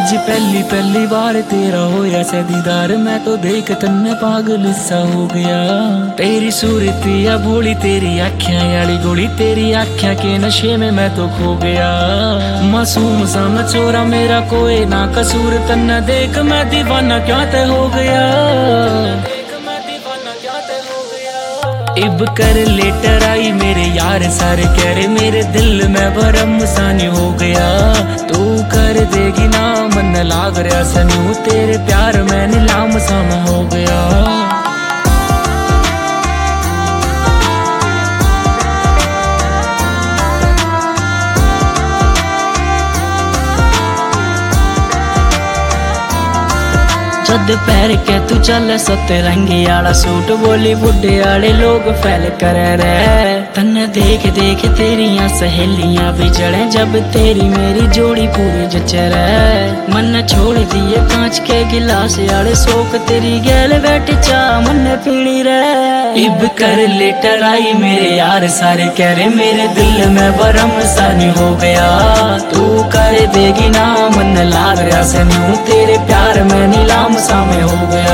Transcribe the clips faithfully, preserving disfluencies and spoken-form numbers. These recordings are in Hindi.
आज पहली पहली बार तेरा होया से दीदार, मैं तो देख तन्ने पागल सा हो गया। तेरी सूरत या भोली तेरी आँखें याली गोली, तेरी आँखें के नशे में मैं तो खो गया। मासूम सा न छोरा मेरा कोई ना कसूर, तन्ने देख मैं दीवाना क्या ते हो गया। इब कर लेटर आई मेरे यार सारे कह रहे, मेरे दिल में भरम सानी हो गया। तू कर देगी ना मन लाग रहा सनू, तेरे प्यार में नीलाम सा मैं हो गया। जद पैर के तू चल सतरंगी आला सूट, बॉलीवुड आले लोग फैल कर रहे। तन्ने देख देख तेरिया सहेलियां भी जड़े, जब तेरी मेरी जोड़ी पूरी जचर। मन छोड़ दिए कांच के गिलास आले शोक, तेरी गैल बैठ चा मन पीनी रे। इब कर लेटर आई मेरे यार सारे कह रहे, मेरे दिल में भरम सानी हो गया। तू कर देगी ना मन लाग रहा सनू, तेरे प्यार में नीलाम सा मैं हो गया।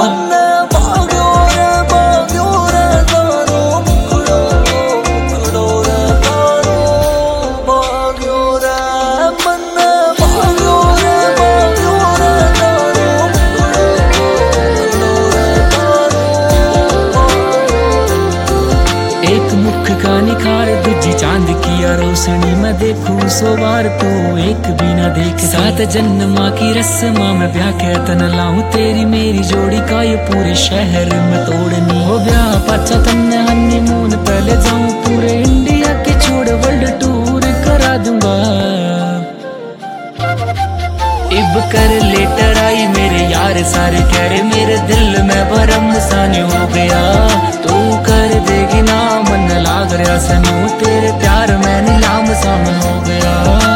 एक मुख का निखार दूजी चांद की रोशनी, मैं देखूं सो बार तो एक भी ना देख। सात जन्म की रस्म में ब्याह के तन लाऊं, तेरी मेरी जोड़ी का ये पूरे शहर में तोड़नी हो। ब्याह पाचा तन्ने हनीमून पहले जाऊं, पूरे इंडिया के छोड़ वर्ल्ड टूर करा दूंगा। इब कर लेटर आई मेरे यार सारे कह रहे, मेरे दिल में भरम सानी हो गया। तू कर देगी ना मन लाग रहा सनू, तेरे प्यार में नीलाम सा मैं हो गया।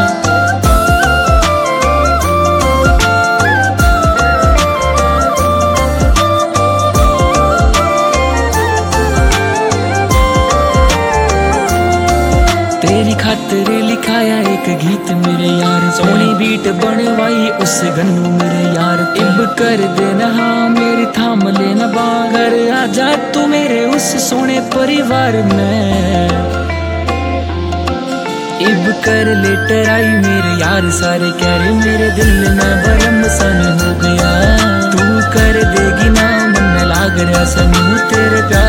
तेरी खातिर लिखाया एक गीत मेरे यार, सोनी बीट बनवाई उस गन्नू मेरे यार। इब कर देना हाँ मेरी थाम लेना बागर, आजा तू मेरे उस सोने परिवार में। इब कर लेटर आई मेरे यार सारे कह रहे, मेरे दिल में भरम सन हो गया। तू कर देगी ना मन लाग रहा सनू, तेरे प्यार